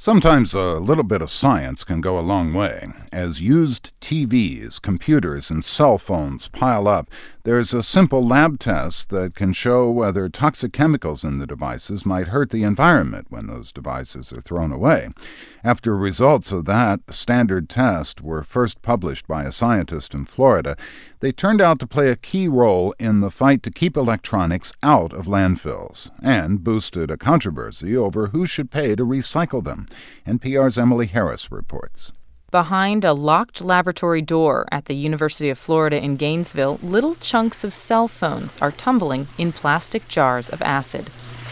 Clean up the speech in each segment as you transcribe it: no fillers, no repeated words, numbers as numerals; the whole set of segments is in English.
Sometimes a little bit of science can go a long way. As used TVs, computers, and cell phones pile up, there's a simple lab test that can show whether toxic chemicals in the devices might hurt the environment when those devices are thrown away. After results of that standard test were first published by a scientist in Florida, they turned out to play a key role in the fight to keep electronics out of landfills and boosted a controversy over who should pay to recycle them. NPR's Emily Harris reports. Behind a locked laboratory door at the University of Florida in Gainesville, little chunks of cell phones are tumbling in plastic jars of acid.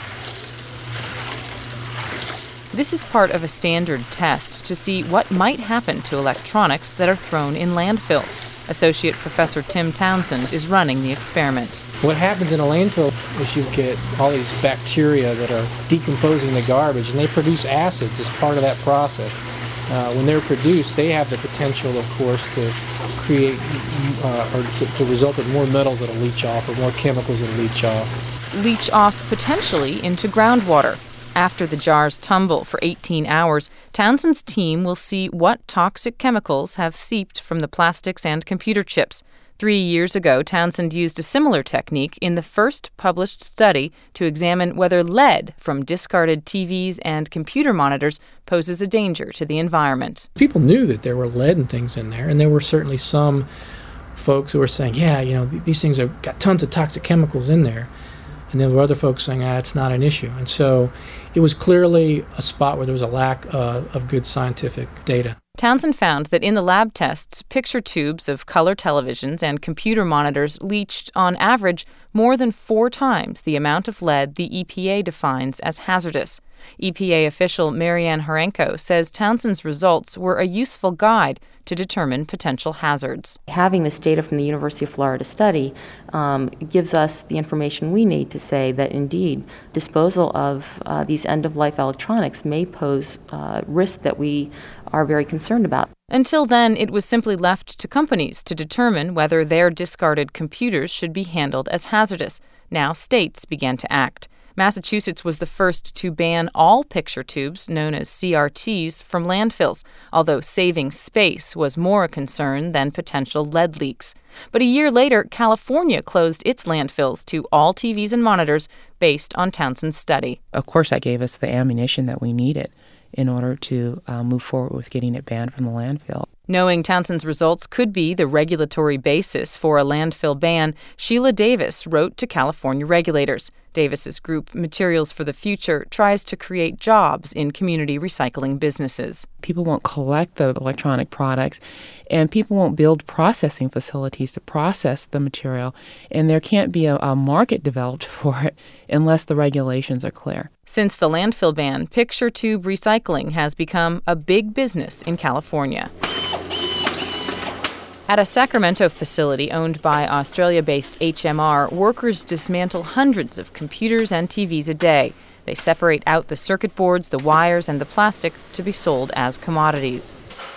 This is part of a standard test to see what might happen to electronics that are thrown in landfills. Associate Professor Tim Townsend is running the experiment. What happens in a landfill is you get all these bacteria that are decomposing the garbage, and they produce acids as part of that process. When they're produced, they have the potential, of course, to create or to result in more metals that'll leach off or more chemicals that'll leach off. Leach off potentially into groundwater. After the jars tumble for 18 hours, Townsend's team will see what toxic chemicals have seeped from the plastics and computer chips. 3 years ago, Townsend used a similar technique in the first published study to examine whether lead from discarded TVs and computer monitors poses a danger to the environment. People knew that there were lead and things in there, and there were certainly some folks who were saying, these things have got tons of toxic chemicals in there. And there were other folks saying, it's not an issue. And so it was clearly a spot where there was a lack of good scientific data. Townsend found that in the lab tests, picture tubes of color televisions and computer monitors leached, on average, more than 4 times the amount of lead the EPA defines as hazardous. EPA official Marianne Horenko says Townsend's results were a useful guide to determine potential hazards. Having this data from the University of Florida study gives us the information we need to say that, indeed, disposal of these end-of-life electronics may pose risks that we are very concerned about. Until then, it was simply left to companies to determine whether their discarded computers should be handled as hazardous. Now states began to act. Massachusetts was the first to ban all picture tubes, known as CRTs, from landfills, although saving space was more a concern than potential lead leaks. But a year later, California closed its landfills to all TVs and monitors based on Townsend's study. Of course, that gave us the ammunition that we needed in order to move forward with getting it banned from the landfill. Knowing Townsend's results could be the regulatory basis for a landfill ban, Sheila Davis wrote to California regulators. Davis's group, Materials for the Future, tries to create jobs in community recycling businesses. People won't collect the electronic products, and people won't build processing facilities to process the material, and there can't be a market developed for it unless the regulations are clear. Since the landfill ban, picture tube recycling has become a big business in California. At a Sacramento facility owned by Australia-based HMR, workers dismantle hundreds of computers and TVs a day. They separate out the circuit boards, the wires, and the plastic to be sold as commodities.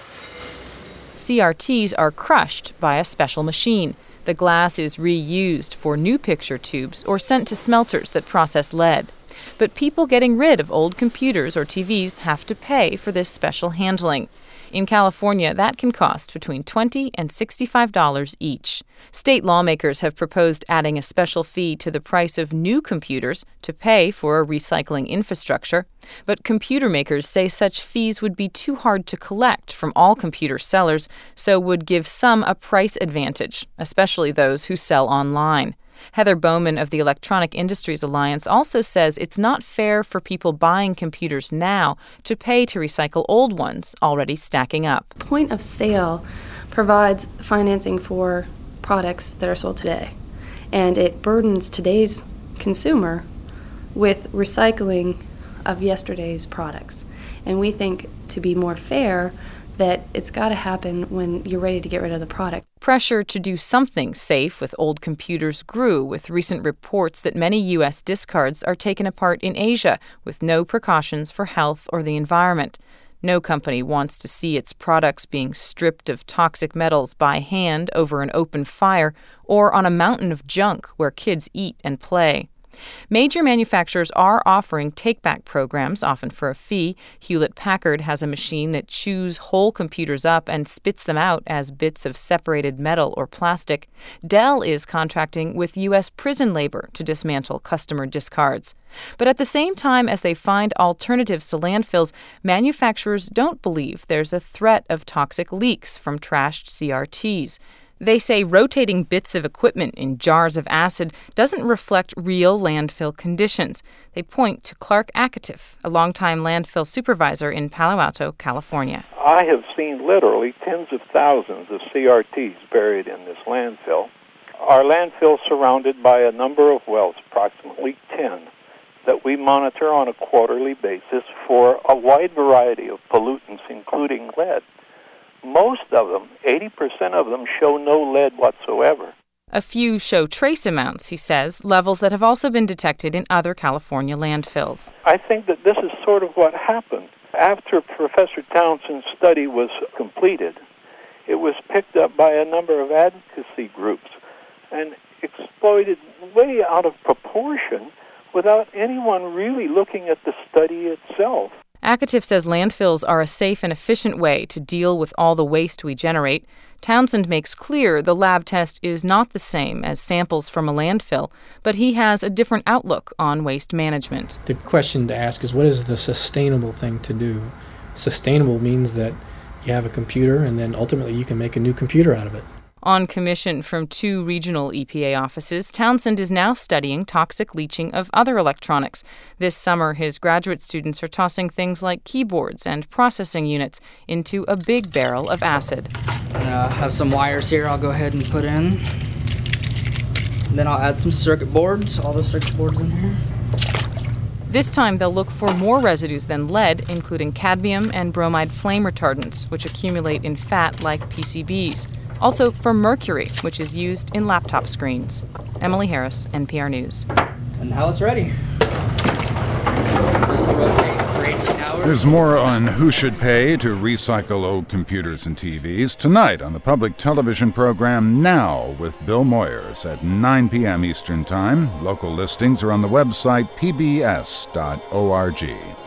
CRTs are crushed by a special machine. The glass is reused for new picture tubes or sent to smelters that process lead. But people getting rid of old computers or TVs have to pay for this special handling. In California, that can cost between $20 and $65 each. State lawmakers have proposed adding a special fee to the price of new computers to pay for a recycling infrastructure. But computer makers say such fees would be too hard to collect from all computer sellers, so would give some a price advantage, especially those who sell online. Heather Bowman of the Electronic Industries Alliance also says it's not fair for people buying computers now to pay to recycle old ones already stacking up. Point of sale provides financing for products that are sold today, and it burdens today's consumer with recycling of yesterday's products. And we think, to be more fair, that it's got to happen when you're ready to get rid of the product. Pressure to do something safe with old computers grew with recent reports that many U.S. discards are taken apart in Asia with no precautions for health or the environment. No company wants to see its products being stripped of toxic metals by hand over an open fire or on a mountain of junk where kids eat and play. Major manufacturers are offering take-back programs, often for a fee. Hewlett-Packard has a machine that chews whole computers up and spits them out as bits of separated metal or plastic. Dell is contracting with U.S. prison labor to dismantle customer discards. But at the same time as they find alternatives to landfills, manufacturers don't believe there's a threat of toxic leaks from trashed CRTs. They say rotating bits of equipment in jars of acid doesn't reflect real landfill conditions. They point to Clark Akatif, a longtime landfill supervisor in Palo Alto, California. I have seen literally tens of thousands of CRTs buried in this landfill. Our landfill is surrounded by a number of wells, approximately 10, that we monitor on a quarterly basis for a wide variety of pollutants, including lead. Most of them, 80% of them, show no lead whatsoever. A few show trace amounts, he says, levels that have also been detected in other California landfills. I think that this is sort of what happened. After Professor Townsend's study was completed, it was picked up by a number of advocacy groups and exploited way out of proportion without anyone really looking at the study itself. Akatif says landfills are a safe and efficient way to deal with all the waste we generate. Townsend makes clear the lab test is not the same as samples from a landfill, but he has a different outlook on waste management. The question to ask is, what is the sustainable thing to do? Sustainable means that you have a computer and then ultimately you can make a new computer out of it. On commission from 2 regional EPA offices, Townsend is now studying toxic leaching of other electronics. This summer, his graduate students are tossing things like keyboards and processing units into a big barrel of acid. I have some wires here I'll go ahead and put in. And then I'll add some circuit boards, all the circuit boards in here. This time, they'll look for more residues than lead, including cadmium and bromide flame retardants, which accumulate in fat like PCBs. Also for mercury, which is used in laptop screens. Emily Harris, NPR News. And now it's ready. So this will rotate for 18 hours. There's more on who should pay to recycle old computers and TVs tonight on the public television program Now with Bill Moyers at 9 p.m. Eastern Time. Local listings are on the website pbs.org.